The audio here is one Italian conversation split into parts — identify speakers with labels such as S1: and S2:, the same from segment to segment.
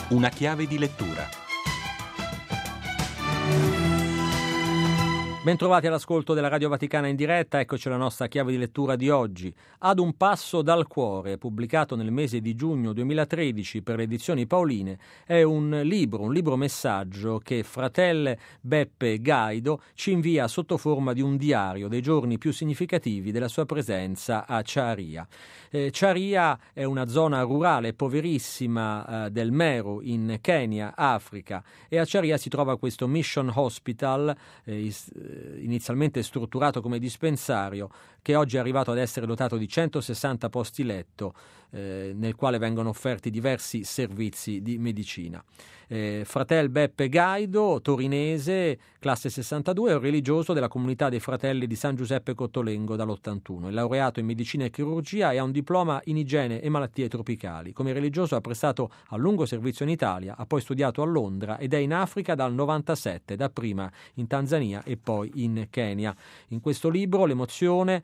S1: Una chiave di lettura.
S2: Bentrovati all'ascolto della Radio Vaticana in diretta, eccoci alla nostra chiave di lettura di oggi. Ad un passo dal cuore, pubblicato nel mese di giugno 2013 per le edizioni Paoline, è un libro messaggio che Fratel Beppe Gaido ci invia sotto forma di un diario dei giorni più significativi della sua presenza a Charia. Charia è una zona rurale poverissima del Meru in Kenya, Africa, e a Charia si trova questo Mission Hospital inizialmente strutturato come dispensario, che oggi è arrivato ad essere dotato di 160 posti letto, nel quale vengono offerti diversi servizi di medicina. Fratel Beppe Gaido, torinese, classe 62, è un religioso della comunità dei Fratelli di San Giuseppe Cottolengo dall'81. È laureato in medicina e chirurgia e ha un diploma in igiene e malattie tropicali. Come religioso ha prestato a lungo servizio in Italia, ha poi studiato a Londra ed è in Africa dal 97, dapprima in Tanzania e poi in Kenya. In questo libro l'emozione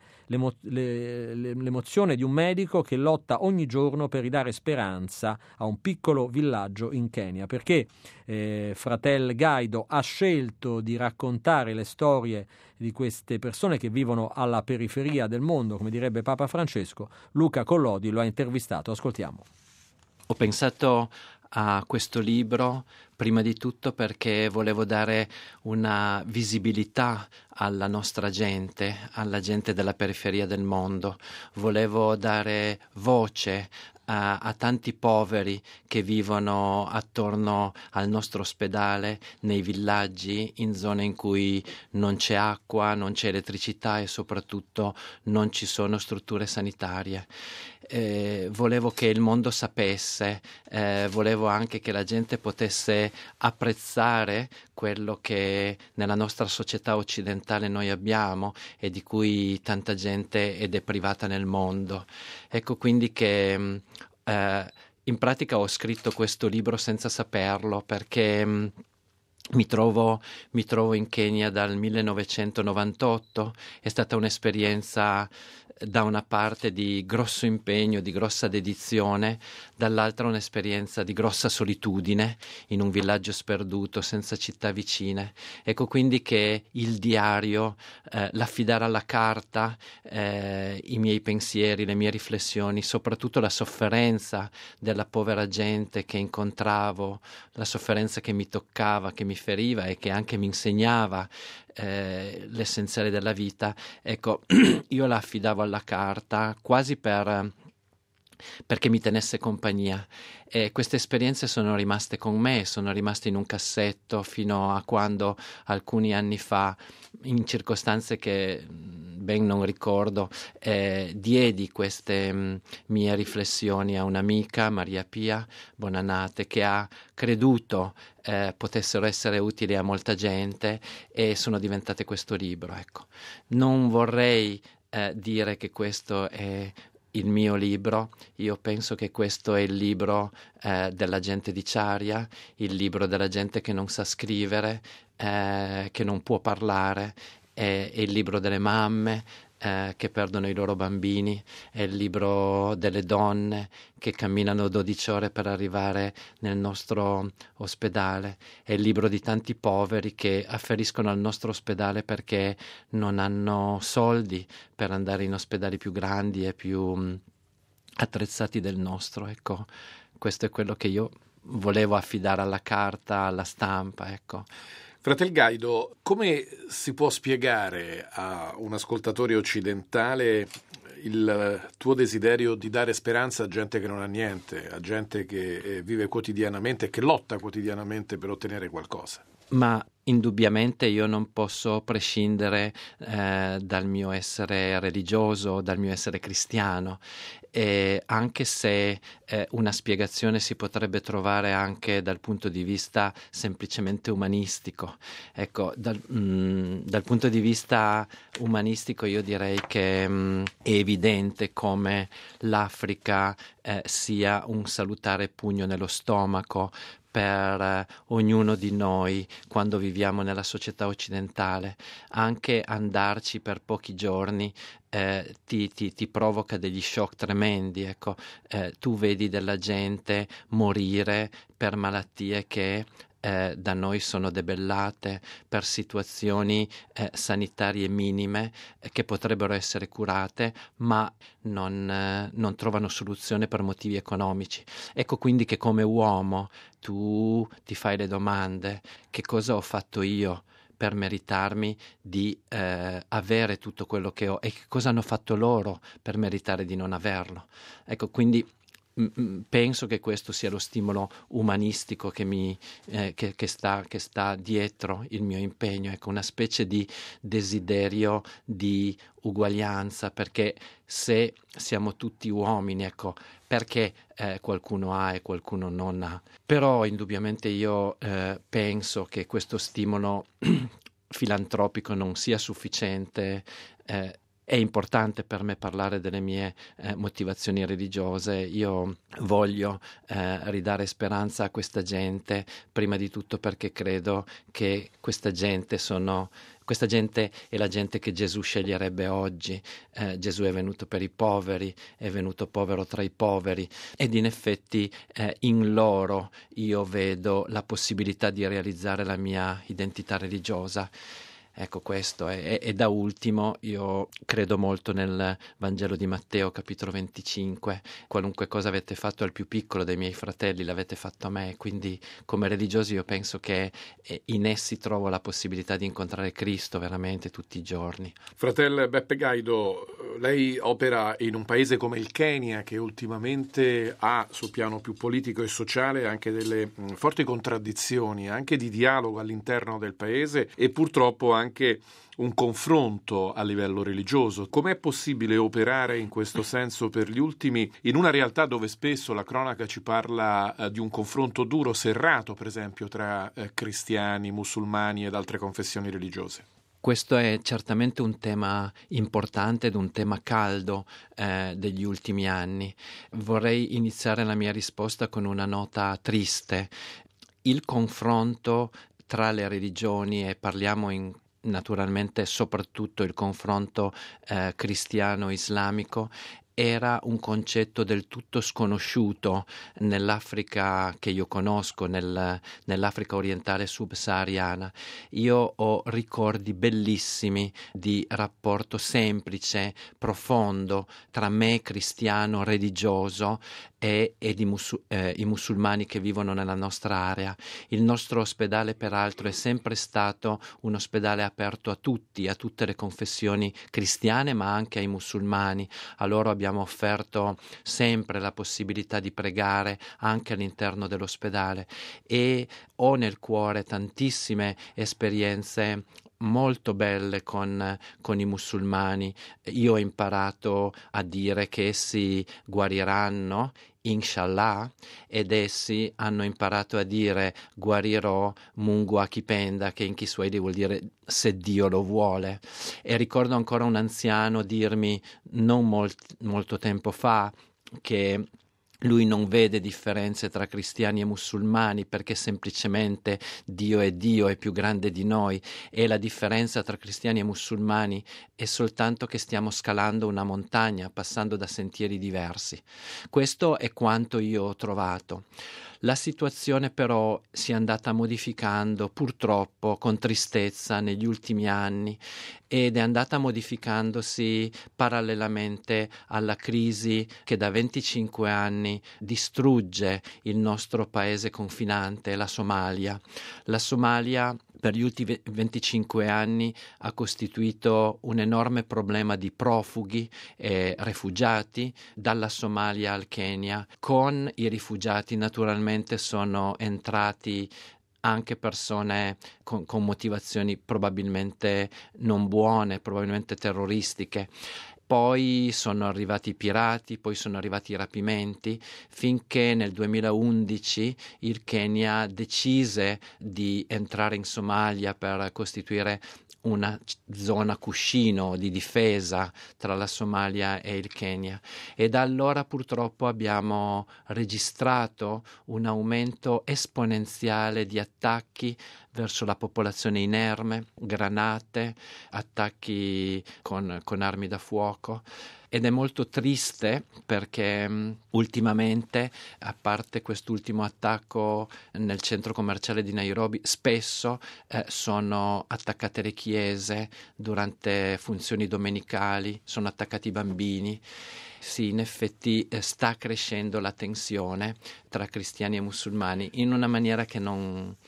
S2: di un medico che lotta ogni giorno per ridare speranza a un piccolo villaggio in Kenya, perché Fratel Gaido ha scelto di raccontare le storie di queste persone che vivono alla periferia del mondo, come direbbe Papa Francesco. Luca Collodi lo ha intervistato, ascoltiamo.
S3: Ho pensato a questo libro prima di tutto perché volevo dare una visibilità alla nostra gente, alla gente della periferia del mondo. Volevo dare voce a tanti poveri che vivono attorno al nostro ospedale, nei villaggi, in zone in cui non c'è acqua, non c'è elettricità e soprattutto non ci sono strutture sanitarie. Volevo che il mondo sapesse, volevo anche che la gente potesse apprezzare quello che nella nostra società occidentale noi abbiamo e di cui tanta gente è deprivata nel mondo. Ecco quindi che in pratica ho scritto questo libro senza saperlo, perché mi trovo in Kenya dal 1998, è stata un'esperienza da una parte di grosso impegno, di grossa dedizione, dall'altra un'esperienza di grossa solitudine in un villaggio sperduto, senza città vicine. Ecco quindi che il diario, l'affidare alla carta i miei pensieri, le mie riflessioni, soprattutto la sofferenza della povera gente che incontravo, la sofferenza che mi toccava, che mi feriva e che anche mi insegnava l'essenziale della vita, ecco, io la affidavo alla carta quasi perché mi tenesse compagnia, e queste esperienze sono rimaste con me, sono rimaste in un cassetto fino a quando alcuni anni fa, in circostanze che ben non ricordo, diedi queste mie riflessioni a un'amica, Maria Pia Bonanate, che ha creduto potessero essere utili a molta gente e sono diventate questo libro. Ecco. Non vorrei dire che questo è il mio libro, io penso che questo è il libro della gente di Charia, il libro della gente che non sa scrivere, che non può parlare, è il libro delle mamme che perdono i loro bambini, è il libro delle donne che camminano 12 ore per arrivare nel nostro ospedale, è il libro di tanti poveri che afferiscono al nostro ospedale perché non hanno soldi per andare in ospedali più grandi e più attrezzati del nostro. Ecco, questo è quello che io volevo affidare alla carta, alla stampa, ecco.
S4: Fratel Gaido, come si può spiegare a un ascoltatore occidentale il tuo desiderio di dare speranza a gente che non ha niente, a gente che vive quotidianamente e che lotta quotidianamente per ottenere qualcosa?
S3: Ma indubbiamente io non posso prescindere dal mio essere religioso, dal mio essere cristiano, e anche se una spiegazione si potrebbe trovare anche dal punto di vista semplicemente umanistico. Ecco, dal punto di vista umanistico io direi che è evidente come l'Africa sia un salutare pugno nello stomaco per ognuno di noi quando viviamo nella società occidentale. Anche andarci per pochi giorni ti provoca degli shock tremendi. Ecco, tu vedi della gente morire per malattie che da noi sono debellate, per situazioni sanitarie minime che potrebbero essere curate, ma non trovano soluzione per motivi economici. Ecco quindi che come uomo tu ti fai le domande: che cosa ho fatto io per meritarmi di avere tutto quello che ho, e che cosa hanno fatto loro per meritare di non averlo? Ecco, quindi penso che questo sia lo stimolo umanistico che sta dietro il mio impegno, ecco, una specie di desiderio di uguaglianza, perché se siamo tutti uomini, ecco, perché qualcuno ha e qualcuno non ha? Però indubbiamente io penso che questo stimolo filantropico non sia sufficiente. È importante per me parlare delle mie motivazioni religiose. Io voglio ridare speranza a questa gente, prima di tutto perché credo che questa gente è la gente che Gesù sceglierebbe oggi. Gesù è venuto per i poveri, è venuto povero tra i poveri, ed in effetti in loro io vedo la possibilità di realizzare la mia identità religiosa. Ecco, questo e da ultimo io credo molto nel Vangelo di Matteo, capitolo 25. Qualunque cosa avete fatto al più piccolo dei miei fratelli l'avete fatto a me. Quindi come religioso io penso che in essi trovo la possibilità di incontrare Cristo veramente tutti i giorni.
S4: Fratel Beppe Gaido, lei opera in un paese come il Kenya, che ultimamente ha sul piano più politico e sociale anche delle forti contraddizioni, anche di dialogo all'interno del paese, e purtroppo anche un confronto a livello religioso. Com'è possibile operare in questo senso per gli ultimi, in una realtà dove spesso la cronaca ci parla di un confronto duro, serrato, per esempio, tra cristiani, musulmani ed altre confessioni religiose?
S3: Questo è certamente un tema importante ed un tema caldo degli ultimi anni. Vorrei iniziare la mia risposta con una nota triste. Il confronto tra le religioni, e parliamo naturalmente soprattutto il confronto cristiano-islamico, era un concetto del tutto sconosciuto nell'Africa che io conosco, nell'Africa orientale subsahariana. Io ho ricordi bellissimi di rapporto semplice, profondo tra me, cristiano, religioso, e i musulmani che vivono nella nostra area. Il nostro ospedale, peraltro, è sempre stato un ospedale aperto a tutti, a tutte le confessioni cristiane, ma anche ai musulmani. A loro abbiamo offerto sempre la possibilità di pregare anche all'interno dell'ospedale, e ho nel cuore tantissime esperienze molto belle con i musulmani. Io ho imparato a dire che essi guariranno, Inshallah, ed essi hanno imparato a dire guarirò, Mungu akipenda, che in Kiswahili vuol dire se Dio lo vuole. E ricordo ancora un anziano dirmi non molto tempo fa che lui non vede differenze tra cristiani e musulmani, perché semplicemente Dio è più grande di noi, e la differenza tra cristiani e musulmani è soltanto che stiamo scalando una montagna, passando da sentieri diversi. Questo è quanto io ho trovato. La situazione però si è andata modificando, purtroppo con tristezza, negli ultimi anni, ed è andata modificandosi parallelamente alla crisi che da 25 anni distrugge il nostro paese confinante, la Somalia. La Somalia per gli ultimi 25 anni ha costituito un enorme problema di profughi e rifugiati dalla Somalia al Kenya. Con i rifugiati naturalmente sono entrati anche persone con motivazioni probabilmente non buone, probabilmente terroristiche, Poi sono arrivati i pirati, poi sono arrivati i rapimenti, finché nel 2011 il Kenya decise di entrare in Somalia per costituire una zona cuscino di difesa tra la Somalia e il Kenya, e da allora purtroppo abbiamo registrato un aumento esponenziale di attacchi verso la popolazione inerme, granate, attacchi con armi da fuoco. Ed è molto triste perché ultimamente, a parte quest'ultimo attacco nel centro commerciale di Nairobi, spesso sono attaccate le chiese durante funzioni domenicali, sono attaccati i bambini. Sì, in effetti sta crescendo la tensione tra cristiani e musulmani in una maniera che non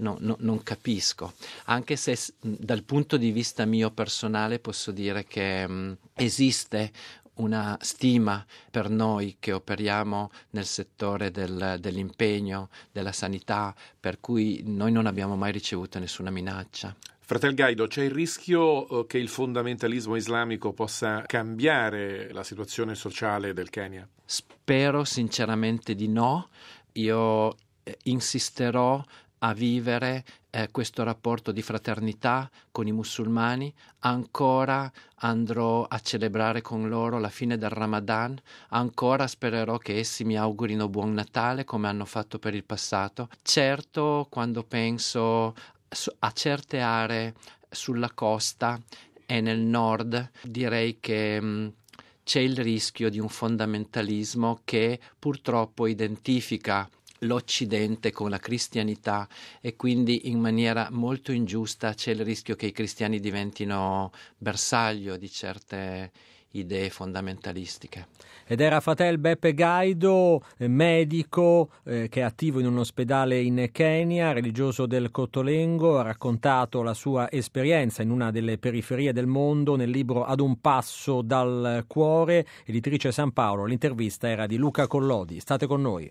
S3: capisco, anche se dal punto di vista mio personale posso dire che esiste una stima per noi che operiamo nel settore dell'impegno, della sanità, per cui noi non abbiamo mai ricevuto nessuna minaccia.
S4: Fratel Gaido, c'è il rischio che il fondamentalismo islamico possa cambiare la situazione sociale del Kenya?
S3: Spero sinceramente di no. Io insisterò a vivere questo rapporto di fraternità con i musulmani. Ancora andrò a celebrare con loro la fine del Ramadan, ancora spererò che essi mi augurino buon Natale come hanno fatto per il passato. Certo, quando penso a certe aree sulla costa e nel nord, direi che c'è il rischio di un fondamentalismo che purtroppo identifica l'Occidente con la cristianità, e quindi in maniera molto ingiusta c'è il rischio che i cristiani diventino bersaglio di certe idee fondamentalistiche.
S2: Ed era Fratel Beppe Gaido, medico che è attivo in un ospedale in Kenya, religioso del Cottolengo. Ha raccontato la sua esperienza in una delle periferie del mondo nel libro Ad un passo dal cuore, editrice San Paolo. L'intervista era di Luca Collodi. State con noi.